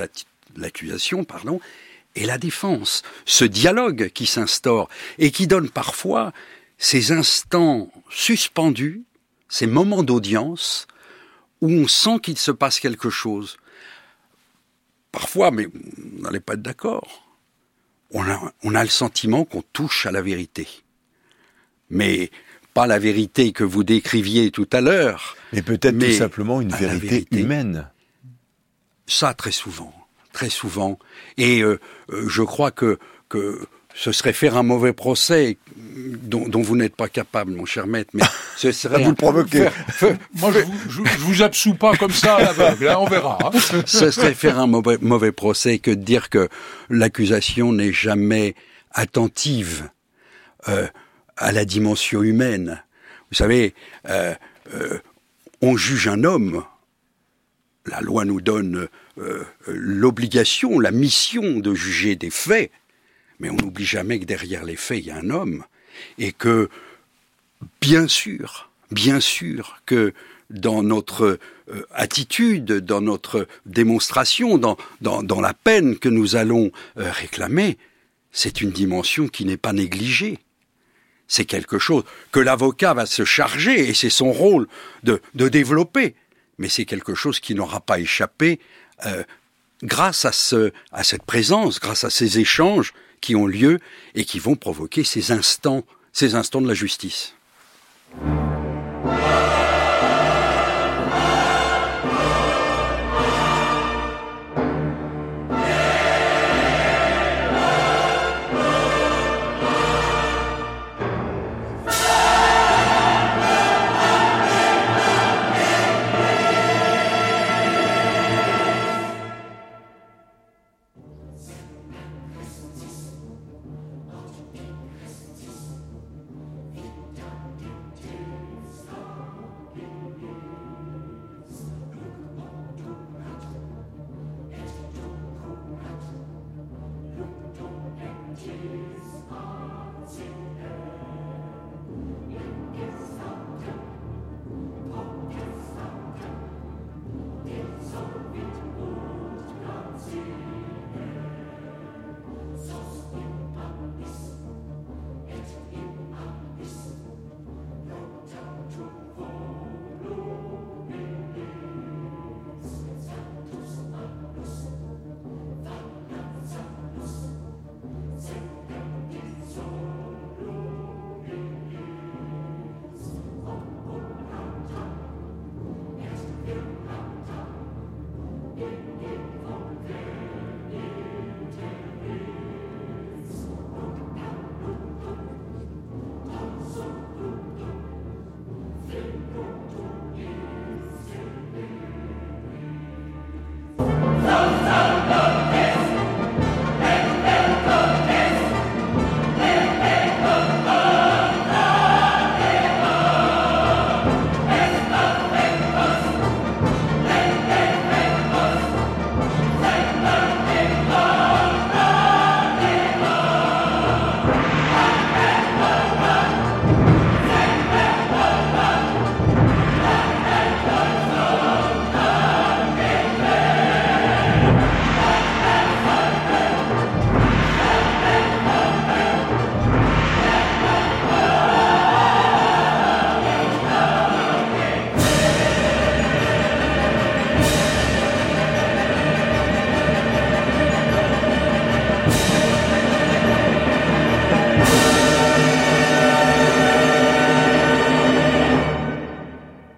S3: et la défense. Ce dialogue qui s'instaure et qui donne parfois ces instants suspendus, ces moments d'audience où on sent qu'il se passe quelque chose. Parfois, mais vous n'allez pas être d'accord, on a le sentiment qu'on touche à la vérité. Mais pas la vérité que vous décriviez tout à l'heure.
S1: Mais peut-être tout simplement une vérité humaine.
S3: Ça, très souvent. Et je crois que ce serait faire un mauvais procès dont vous n'êtes pas capable, mon cher maître, mais ce serait...
S1: vous le provoquez.
S2: Moi, je vous absous pas comme ça à l'aveugle, hein, on verra. Hein.
S3: Ce serait faire un mauvais procès que de dire que l'accusation n'est jamais attentive à la dimension humaine. Vous savez, on juge un homme. La loi nous donne l'obligation, la mission de juger des faits, mais on n'oublie jamais que derrière les faits, il y a un homme, et que, bien sûr que dans notre attitude, dans notre démonstration, dans la peine que nous allons réclamer, c'est une dimension qui n'est pas négligée. C'est quelque chose que l'avocat va se charger, et c'est son rôle de développer. Mais c'est quelque chose qui n'aura pas échappé grâce à cette présence, grâce à ces échanges qui ont lieu et qui vont provoquer ces instants de la justice.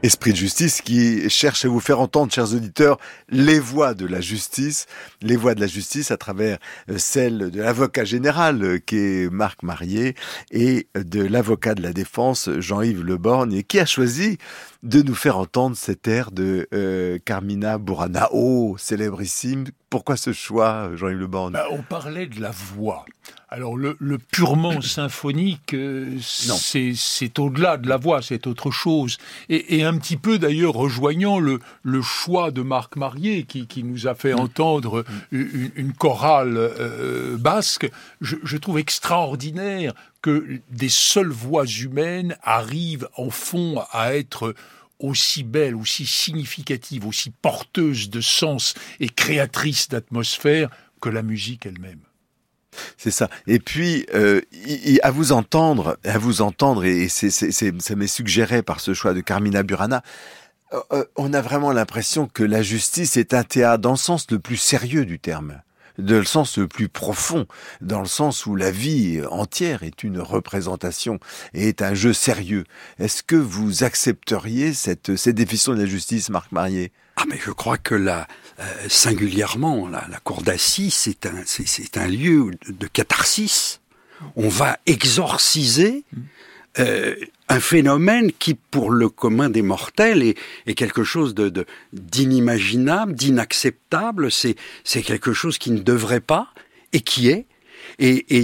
S1: Esprit de justice qui cherche à vous faire entendre, chers auditeurs, les voix de la justice à travers celle de l'avocat général qui est Marc Marier et de l'avocat de la défense Jean-Yves Le Borgne, qui a choisi de nous faire entendre cet air de Carmina Burana. Oh, célébrissime. Pourquoi ce choix, Jean-Yves Le Borgne ?
S2: On parlait de la voix. Alors le purement symphonique, c'est au-delà de la voix, c'est autre chose. Et un petit peu d'ailleurs rejoignant le choix de Marc Marier qui nous a fait entendre une chorale basque, je trouve extraordinaire que des seules voix humaines arrivent en fond à être aussi belle, aussi significative, aussi porteuse de sens et créatrice d'atmosphère que la musique elle-même.
S1: C'est ça. Et puis, à vous entendre, et ça m'est suggéré par ce choix de Carmina Burana, on a vraiment l'impression que la justice est un théâtre dans le sens le plus sérieux du terme, dans le sens le plus profond, dans le sens où la vie entière est une représentation et est un jeu sérieux. Est-ce que vous accepteriez cette définition de la justice, Marc Marier ?
S3: Mais je crois que singulièrement, la cour d'assises, c'est un lieu de catharsis. On va exorciser un phénomène qui, pour le commun des mortels, est quelque chose d'inimaginable, d'inacceptable. C'est quelque chose qui ne devrait pas et qui est. Et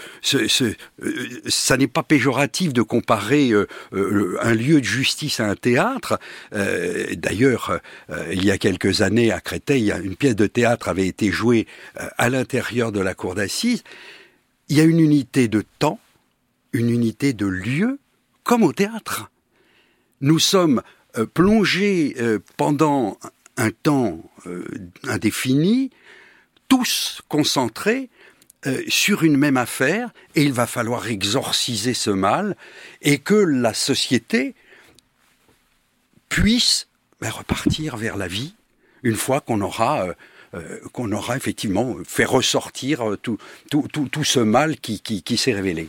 S3: ça n'est pas péjoratif de comparer un lieu de justice à un théâtre. D'ailleurs, il y a quelques années à Créteil, une pièce de théâtre avait été jouée à l'intérieur de la cour d'assises. Il y a une unité de temps, une unité de lieu, comme au théâtre. Nous sommes plongés pendant un temps indéfini, tous concentrés sur une même affaire, et il va falloir exorciser ce mal, et que la société puisse repartir vers la vie, une fois qu'on aura effectivement fait ressortir tout ce mal qui s'est révélé.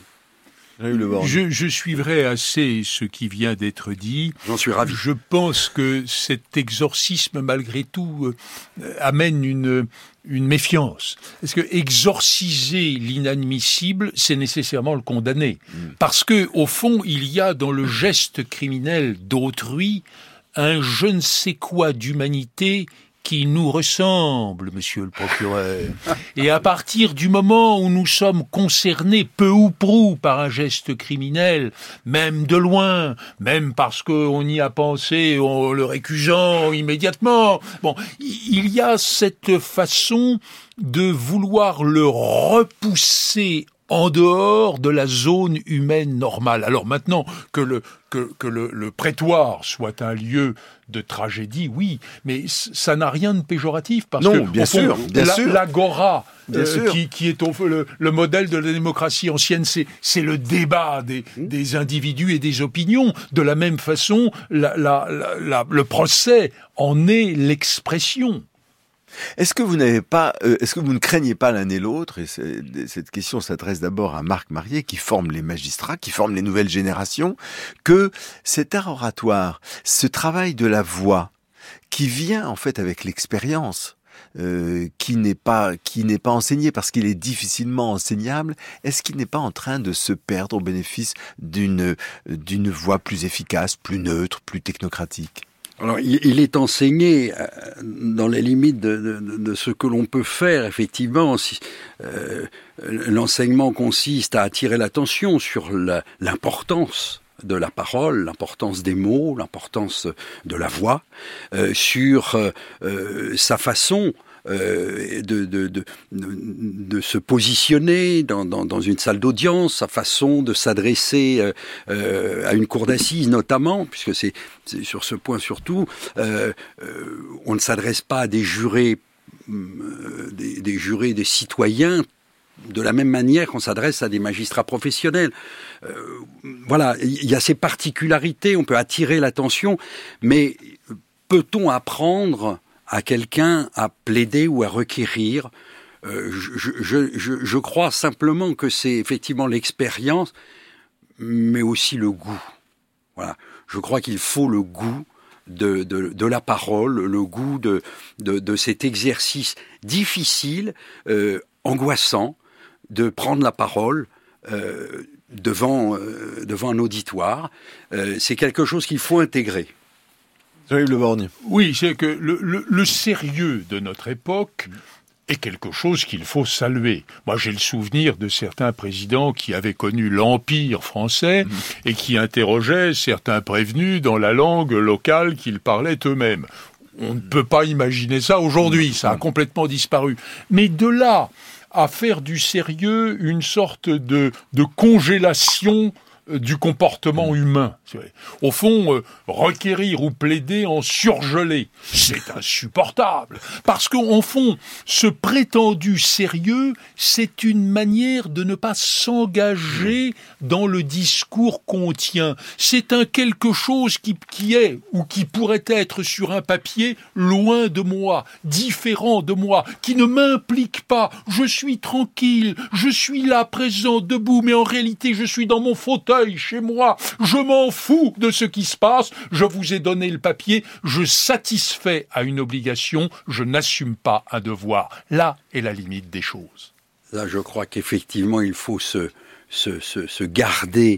S2: Je suivrai assez ce qui vient d'être dit.
S3: J'en suis ravi.
S2: Je pense que cet exorcisme, malgré tout, amène une méfiance. Parce que exorciser l'inadmissible, c'est nécessairement le condamner. Parce que, au fond, il y a dans le geste criminel d'autrui un je ne sais quoi d'humanité qui nous ressemble, monsieur le procureur. Et à partir du moment où nous sommes concernés peu ou prou par un geste criminel, même de loin, même parce qu'on y a pensé en le récusant immédiatement, il y a cette façon de vouloir le repousser en dehors de la zone humaine normale. Alors maintenant, que le prétoire soit un lieu de tragédie, oui, mais ça n'a rien de péjoratif, parce que
S1: bien sûr.
S2: L'agora, qui est le modèle de la démocratie ancienne, c'est le débat des individus et des opinions. De la même façon, le procès en est l'expression.
S1: Est-ce que vous ne craignez pas l'un et l'autre, et cette question s'adresse d'abord à Marc Marier, qui forme les magistrats, qui forme les nouvelles générations, que cet art oratoire, ce travail de la voix, qui vient en fait avec l'expérience, qui n'est pas enseigné parce qu'il est difficilement enseignable, est-ce qu'il n'est pas en train de se perdre au bénéfice d'une voix plus efficace, plus neutre, plus technocratique ?
S3: Alors, il est enseigné dans les limites de ce que l'on peut faire, effectivement. L'enseignement consiste à attirer l'attention sur l'importance de la parole, l'importance des mots, l'importance de la voix, sur sa façon de se positionner dans une salle d'audience, sa façon de s'adresser à une cour d'assises notamment, puisque c'est sur ce point surtout, on ne s'adresse pas à des jurés, des citoyens, de la même manière qu'on s'adresse à des magistrats professionnels. Voilà, il y a ces particularités, on peut attirer l'attention, mais peut-on apprendre à quelqu'un à plaider ou à requérir? Je crois simplement que c'est effectivement l'expérience, mais aussi le goût. Voilà. Je crois qu'il faut le goût de la parole, le goût de cet exercice difficile, angoissant, de prendre la parole devant un auditoire. C'est quelque chose qu'il faut intégrer.
S1: Jean-Yves Le Borgne.
S2: Oui, c'est que le sérieux de notre époque est quelque chose qu'il faut saluer. Moi, j'ai le souvenir de certains présidents qui avaient connu l'Empire français et qui interrogeaient certains prévenus dans la langue locale qu'ils parlaient eux-mêmes. On ne peut pas imaginer ça aujourd'hui, ça a complètement disparu. Mais de là à faire du sérieux une sorte de congélation du comportement humain. Au fond, requérir ou plaider en surgelé, c'est insupportable. Parce qu'au fond, ce prétendu sérieux, c'est une manière de ne pas s'engager dans le discours qu'on tient. C'est un quelque chose qui est, ou qui pourrait être sur un papier, loin de moi, différent de moi, qui ne m'implique pas. Je suis tranquille, je suis là, présent, debout, mais en réalité, je suis dans mon fauteuil, chez moi, je m'en fous de ce qui se passe, je vous ai donné le papier, je satisfais à une obligation, je n'assume pas un devoir. Là est la limite des choses.
S3: Là, je crois qu'effectivement, il faut se garder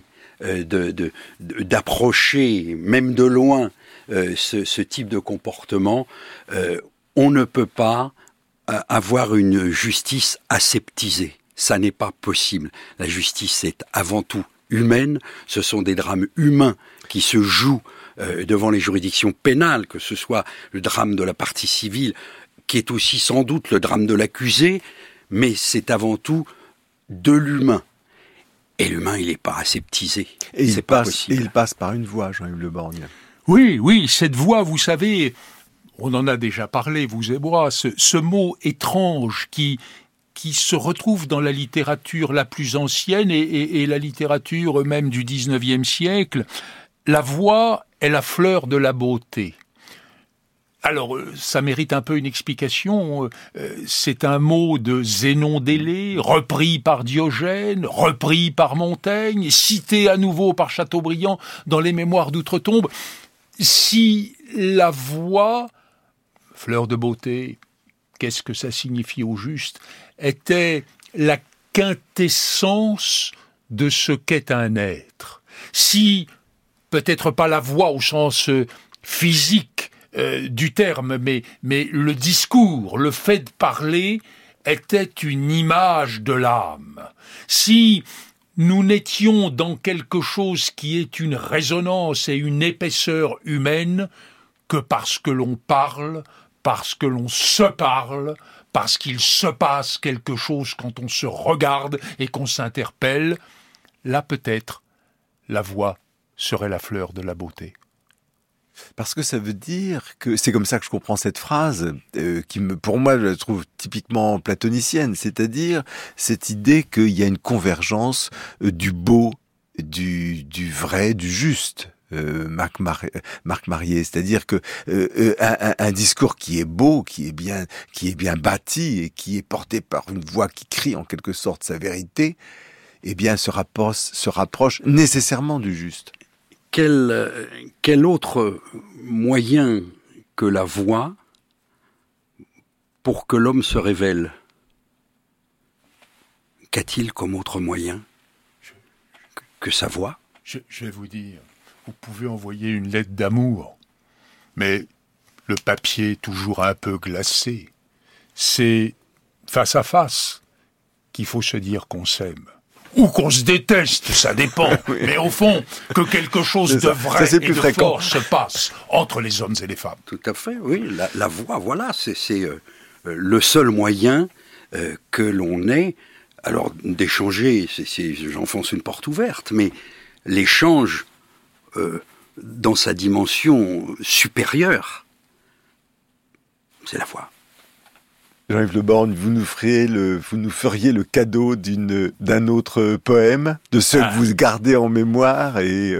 S3: d'approcher, même de loin, ce type de comportement. On ne peut pas avoir une justice aseptisée. Ça n'est pas possible. La justice est avant tout humaine, ce sont des drames humains qui se jouent devant les juridictions pénales, que ce soit le drame de la partie civile, qui est aussi sans doute le drame de l'accusé, mais c'est avant tout de l'humain. Et l'humain, il n'est pas aseptisé.
S1: Et il passe par une voix, Jean-Yves Le Borgne.
S2: Oui, cette voix, vous savez, on en a déjà parlé, vous et moi, ce mot étrange qui se retrouve dans la littérature la plus ancienne et la littérature même du XIXe siècle. La voix est la fleur de la beauté. Alors, ça mérite un peu une explication. C'est un mot de Zénon d'Élée, repris par Diogène, repris par Montaigne, cité à nouveau par Chateaubriand dans les Mémoires d'Outre-Tombe. Si la voix, fleur de beauté, qu'est-ce que ça signifie au juste, était la quintessence de ce qu'est un être. Si, peut-être pas la voix au sens physique du terme, mais le discours, le fait de parler, était une image de l'âme. Si nous n'étions dans quelque chose qui est une résonance et une épaisseur humaine que parce que l'on parle, parce que l'on se parle, parce qu'il se passe quelque chose quand on se regarde et qu'on s'interpelle, là peut-être la voix serait la fleur de la beauté.
S1: Parce que ça veut dire que, c'est comme ça que je comprends cette phrase, pour moi, je la trouve typiquement platonicienne, c'est-à-dire cette idée qu'il y a une convergence du beau, du vrai, du juste. Marc Marier, c'est-à-dire que un discours qui est beau, qui est bien bâti et qui est porté par une voix qui crie en quelque sorte sa vérité, eh bien se rapproche nécessairement du juste.
S3: Quel autre moyen que la voix pour que l'homme se révèle? Qu'a-t-il comme autre moyen que sa voix?
S2: Je vais vous dire, vous pouvez envoyer une lettre d'amour, mais le papier est toujours un peu glacé. C'est face à face qu'il faut se dire qu'on s'aime. Ou qu'on se déteste, ça dépend. Oui. Mais au fond, que quelque chose de vrai et de fort se passe entre les hommes et les femmes.
S3: Tout à fait, oui. La voix, voilà, c'est le seul moyen que l'on ait. Alors, d'échanger, j'enfonce une porte ouverte, mais l'échange dans sa dimension supérieure, c'est la voix.
S1: Jean-Yves Le Borgne, vous nous feriez le cadeau d'un autre poème, de ceux que vous gardez en mémoire et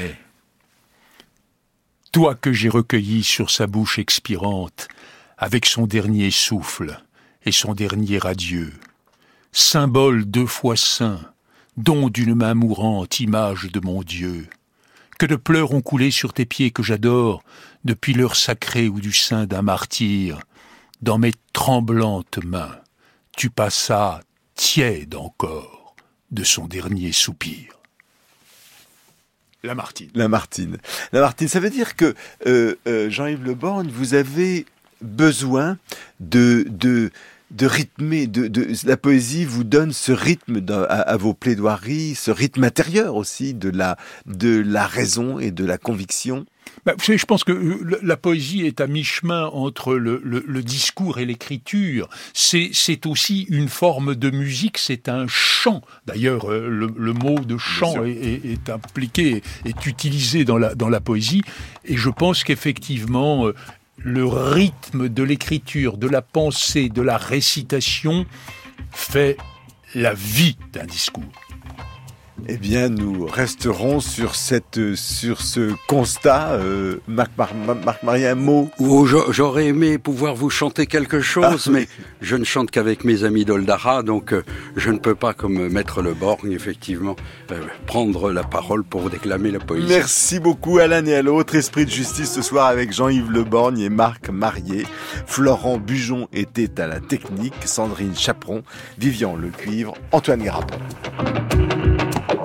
S2: Toi que j'ai recueilli sur sa bouche expirante, avec son dernier souffle et son dernier adieu, symbole 2 fois saint, don d'une main mourante, image de mon Dieu, que de pleurs ont coulé sur tes pieds que j'adore, depuis l'heure sacrée ou du sein d'un martyr, dans mes tremblantes mains, tu passas tiède encore de son dernier soupir. Lamartine.
S1: Lamartine, ça veut dire que Jean-Yves Le Borgne, vous avez besoin de rythmer, la poésie vous donne ce rythme à vos plaidoiries, ce rythme intérieur aussi de la raison et de la conviction.
S2: Vous savez, je pense que la poésie est à mi-chemin entre le discours et l'écriture. C'est aussi une forme de musique, c'est un chant. D'ailleurs, le mot de chant est impliqué, est utilisé dans la poésie. Et je pense qu'effectivement, le rythme de l'écriture, de la pensée, de la récitation fait la vie d'un discours.
S1: Eh bien, nous resterons sur ce constat. Marc-Marie, un mot?
S3: J'aurais aimé pouvoir vous chanter quelque chose, mais je ne chante qu'avec mes amis d'Oldara, donc je ne peux pas, comme Maître Le Borgne, effectivement, prendre la parole pour déclamer la poésie.
S1: Merci beaucoup à l'un et à l'autre. Esprit de justice ce soir avec Jean-Yves Le Borgne et Marc Marier. Florent Bujon était à la technique, Sandrine Chaperon, Vivian Lecuivre, Antoine Garapon.